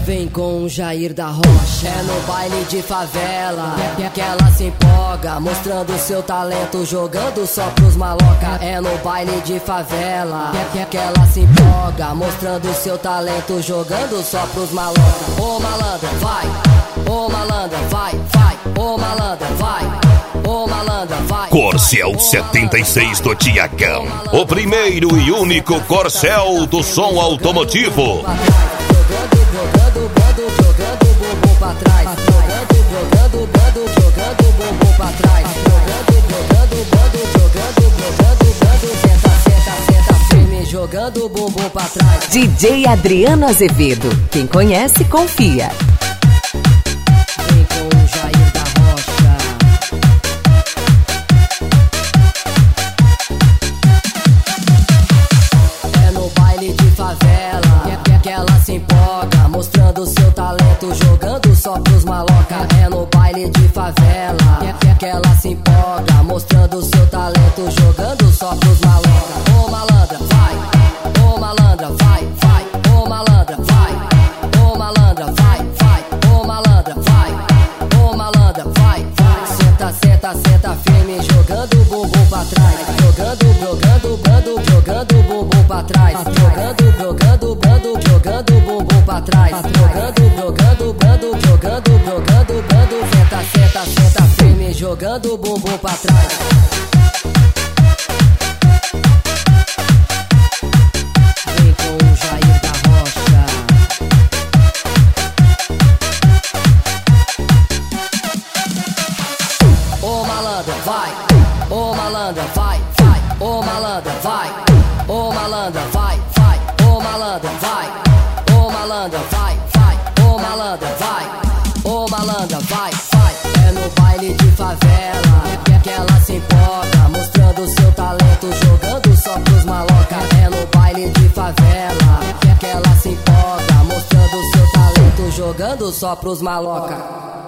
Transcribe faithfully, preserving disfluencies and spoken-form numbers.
Vem com o Jair da Rocha. É no baile de favela que ela se empolga, mostrando seu talento, jogando só pros maloca. É no baile de favela que ela se empolga, mostrando seu talento, jogando só pros maloca. Ô malandra, vai, ô malandra, vai, vai, ô malandra, vai, ô malandra, vai. Corcel setenta e seis do Tiagão, o primeiro e único Corcel do som automotivo. Jogando, jogando, jogando bumbum pra trás. Jogando, jogando, jogando, jogando bumbum pra trás. Jogando, jogando, jogando, jogando, jogando, jogando. Senta, senta, senta firme, jogando bumbum pra trás. D J Adriano Azevedo, quem conhece, confia. Vem com o Jair da Rocha. É no baile de favela que ela se empolga, mostrando seu talento, jogando só pros maloca. É no baile de favela que ela se empolga, mostrando seu talento, jogando só pros maloca. Ô malandra, vai, ô malandra, vai, vai, ô malandra, vai, ô malandra, vai, vai, ô malandra, vai, ô malandra, vai, vai. Senta, senta, senta firme, jogando bumbum pra trás. Jogando, jogando, jogando, jogando bumbum pra trás. Jogando, jogando, jogando, jogando bumbum pra trás. Jogando, jogando, jogando, jogando, jogando, jogando. Senta, senta, senta firme, jogando bumbum pra trás. Vem com o Jair da Rocha. Ô malandra, vai, ô malandra, vai, vai, ô malandra, vai, ô malandra, vai, vai, ô malandra, vai, ô malandra, vai, vai, ô malandra, vai, ô malandra, vai, vai. É no baile de favela que ela se empolga, mostrando seu talento, jogando só pros maloca. É no baile de favela que ela se empolga, mostrando seu talento, jogando só pros maloca.